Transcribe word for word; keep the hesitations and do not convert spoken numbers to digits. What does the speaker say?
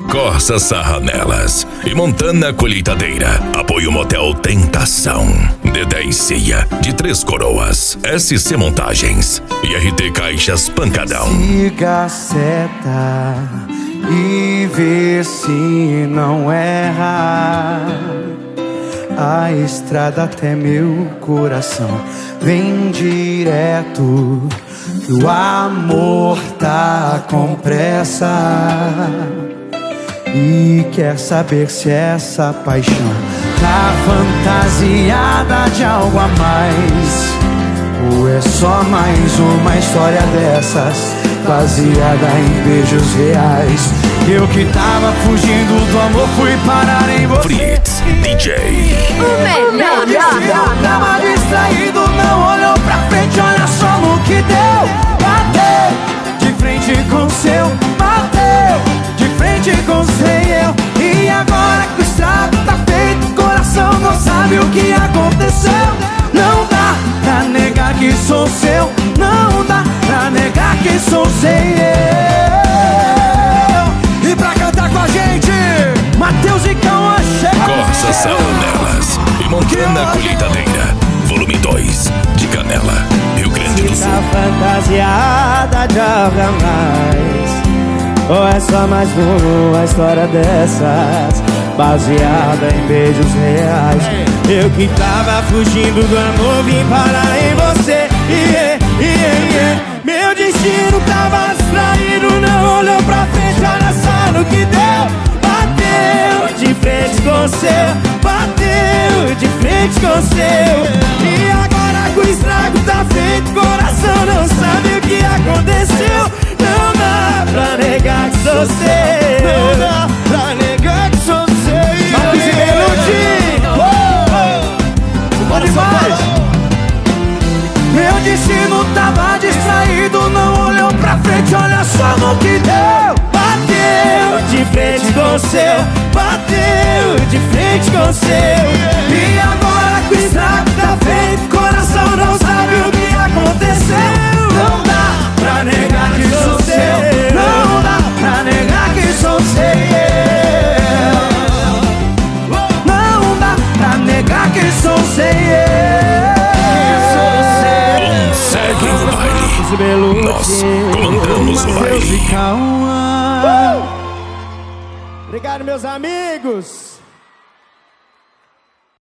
Corsa Sarra Nelas e Montana Colheitadeira. Apoio Motel Tentação. D dez Ceia de Três Coroas. S C Montagens e R T Caixas Pancadão. Siga a seta e vê se não erra. A estrada até meu coração vem direto, que o amor tá com pressa e quer saber se essa paixão tá fantasiada de algo a mais, ou é só mais uma história dessas baseada em beijos reais. Eu que tava fugindo do amor fui parar em você. Fritz D J. O melhor. Eu tava distraído, não olhou pra frente, olha só no que deu. Bateu de frente com o seu, bateu de frente com o seu. E agora que o estrago tá feito, o coração não sabe o que aconteceu. Não dá pra negar que sou seu, não dá pra negar que sou seu. E pra cantar com a gente, Matheus e Cauã chega. Corsa Sarra Nelas e Montana Colheitadeira. Volume dois, de Canela, Rio Grande do Sul. Tá fantasiada de algo a mais, ou é só mais uma história dessas baseada em beijos reais. Eu que tava fugindo do amor vim parar em você. Yeah, yeah, yeah. Meu destino tava distraído, não olhou pra frente, olha só no que deu. Bateu de frente com o seu, bateu de frente com o seu. E agora que o estrago tá feito, coração não sabe o que aconteceu. Não dá pra negar que sou seu, não dá pra negar que sou seu. Marcos e Belucci, bom demais. Meu destino tava distraído, não olhou pra frente, olha só no que deu. Bateu de frente com o seu, bateu de frente com o seu. E agora que o estrago tá feito, coração não sabe o que aconteceu. Não dá pra negar que sou seu, não dá pra negar que sou seu. Não dá pra negar que sou seu. Segue o baile. Nós comandamos o baile. Obrigado, meus amigos.